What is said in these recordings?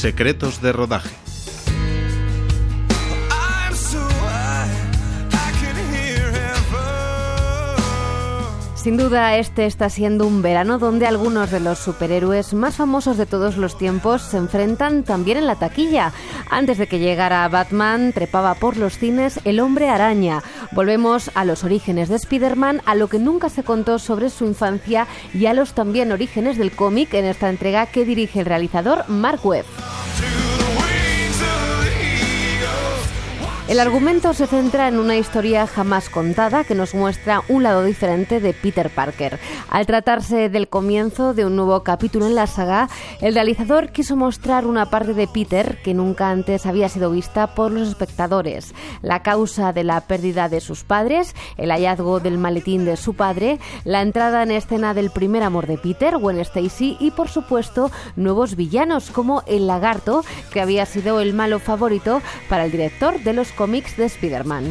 Secretos de rodaje. Sin duda, este está siendo un verano donde algunos de los superhéroes más famosos de todos los tiempos se enfrentan también en la taquilla. Antes de que llegara Batman, trepaba por los cines El Hombre Araña. Volvemos a los orígenes de Spider-Man, a lo que nunca se contó sobre su infancia y a los también orígenes del cómic en esta entrega que dirige el realizador Mark Webb. El argumento se centra en una historia jamás contada que nos muestra un lado diferente de Peter Parker. Al tratarse del comienzo de un nuevo capítulo en la saga, el realizador quiso mostrar una parte de Peter que nunca antes había sido vista por los espectadores. La causa de la pérdida de sus padres, el hallazgo del maletín de su padre, la entrada en escena del primer amor de Peter, Gwen Stacy, y por supuesto nuevos villanos como el Lagarto, que había sido el malo favorito para el director de los cómics de Spider-Man.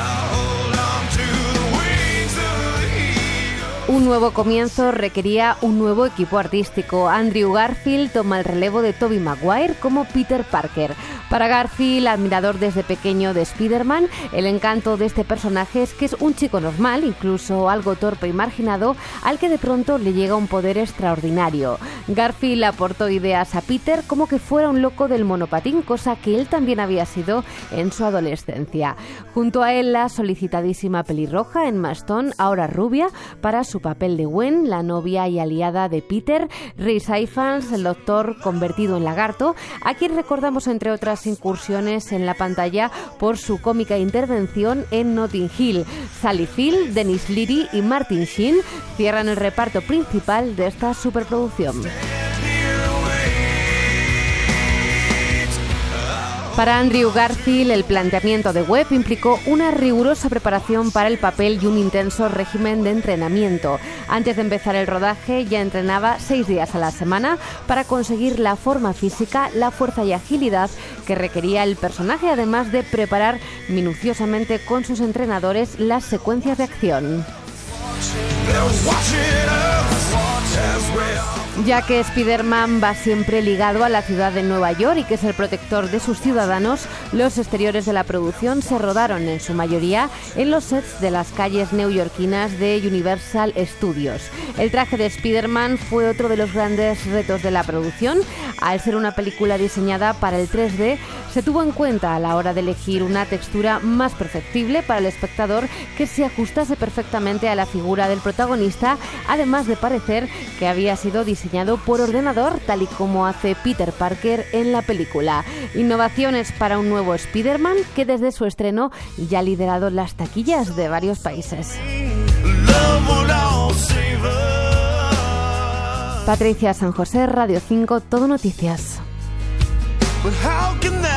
Un nuevo comienzo requería un nuevo equipo artístico. Andrew Garfield toma el relevo de Tobey Maguire como Peter Parker. Para Garfield, admirador desde pequeño de Spider-Man, el encanto de este personaje es que es un chico normal, incluso algo torpe y marginado, al que de pronto le llega un poder extraordinario. Garfield aportó ideas a Peter como que fuera un loco del monopatín, cosa que él también había sido en su adolescencia. Junto a él, la solicitadísima pelirroja Emma Stone, ahora rubia, para su papel de Gwen, la novia y aliada de Peter, Rhys Ifans, el doctor convertido en lagarto, a quien recordamos entre otras incursiones en la pantalla por su cómica intervención en Notting Hill. Sally Field, Dennis Leary y Martin Sheen cierran el reparto principal de esta superproducción. Para Andrew Garfield, el planteamiento de Webb implicó una rigurosa preparación para el papel y un intenso régimen de entrenamiento. Antes de empezar el rodaje, ya entrenaba 6 días a la semana para conseguir la forma física, la fuerza y agilidad que requería el personaje, además de preparar minuciosamente con sus entrenadores las secuencias de acción. Ya que Spider-Man va siempre ligado a la ciudad de Nueva York y que es el protector de sus ciudadanos, los exteriores de la producción se rodaron en su mayoría en los sets de las calles neoyorquinas de Universal Studios. El traje de Spider-Man fue otro de los grandes retos de la producción. Al ser una película diseñada para el 3D, se tuvo en cuenta a la hora de elegir una textura más perceptible para el espectador que se ajustase perfectamente a la figura del protagonista, además de parecer que había sido diseñado por ordenador, tal y como hace Peter Parker en la película. Innovaciones para un nuevo Spider-Man que desde su estreno ya ha liderado las taquillas de varios países. Patricia San José, Radio 5, Todo Noticias.